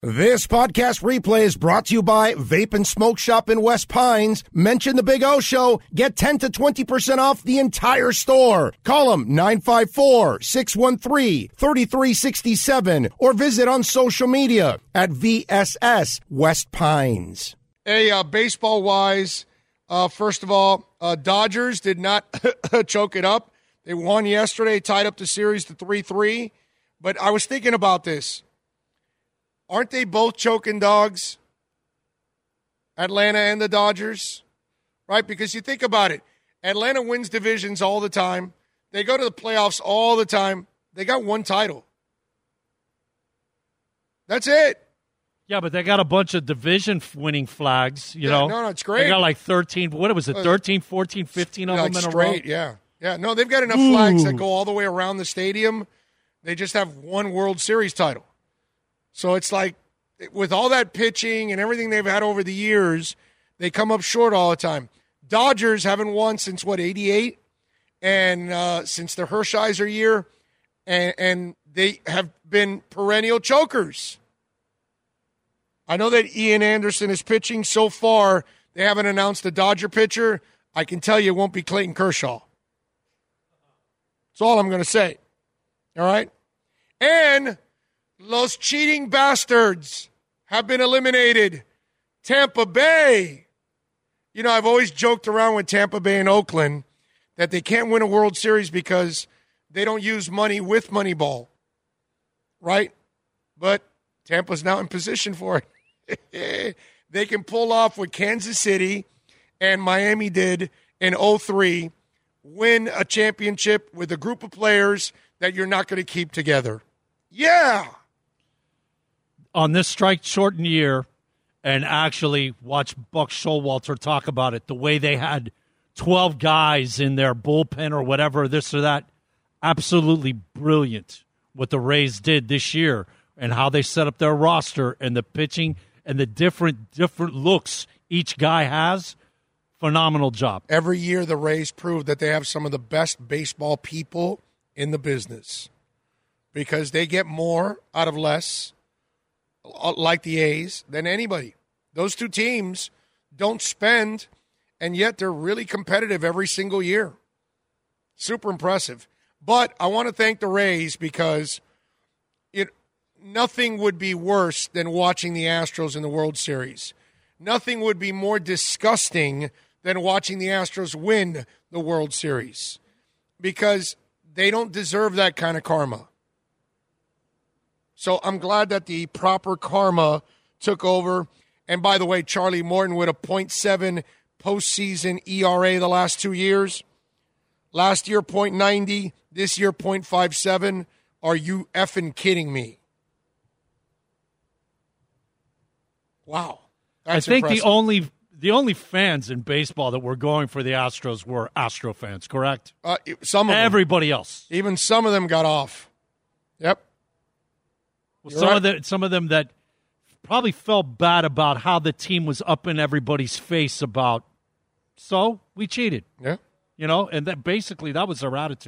This podcast replay is brought to you by Vape and Smoke Shop in West Pines. Mention the Big O Show. Get 10 to 20% off the entire store. Call them 954-613-3367 or visit on social media at VSS West Pines. Hey, baseball-wise, first of all, Dodgers did not choke it up. They won yesterday, tied up the series to 3-3. But I was thinking about this. Aren't they both choking dogs? Atlanta and the Dodgers, right? Because you think about it. Atlanta wins divisions all the time. They go to the playoffs all the time. They got one title. That's it. Yeah, but they got a bunch of division-winning flags, you know. No, it's great. They got like 13, what was it, 13, 14, 15 of them in a row? Yeah. No, they've got enough flags that go all the way around the stadium. They just have one World Series title. So it's like, with all that pitching and everything they've had over the years, they come up short all the time. Dodgers haven't won since, 88? And since the Hershiser year. And they have been perennial chokers. I know that Ian Anderson is pitching. So far, they haven't announced a Dodger pitcher. I can tell you it won't be Clayton Kershaw. That's all I'm going to say. All right? And Los cheating bastards have been eliminated. Tampa Bay. You know, I've always joked around with Tampa Bay and Oakland that they can't win a World Series because they don't use money with Moneyball. Right? But Tampa's now in position for it. They can pull off what Kansas City and Miami did in 2003, win a championship with a group of players that you're not going to keep together. Yeah. On this strike-shortened year, and actually watch Buck Showalter talk about it, the way they had 12 guys in their bullpen or whatever, this or that, absolutely brilliant what the Rays did this year and how they set up their roster and the pitching and the different looks each guy has. Phenomenal job. Every year the Rays prove that they have some of the best baseball people in the business because they get more out of less, like the A's, than anybody. Those two teams don't spend, and yet they're really competitive every single year. Super impressive. But I want to thank the Rays because nothing would be worse than watching the Astros in the World Series. Nothing would be more disgusting than watching the Astros win the World Series because they don't deserve that kind of karma. So I'm glad that the proper karma took over. And by the way, Charlie Morton with a .7 postseason ERA the last 2 years. Last year, .90. This year, .57. Are you effing kidding me? Wow. That's I think impressive. the only fans in baseball that were going for the Astros were Astro fans, correct? Some of them. Everybody else. Even some of them got off. Yep. Well, some of them that probably felt bad about how the team was up in everybody's face about, so we cheated. Yeah. You know, and that basically that was their attitude.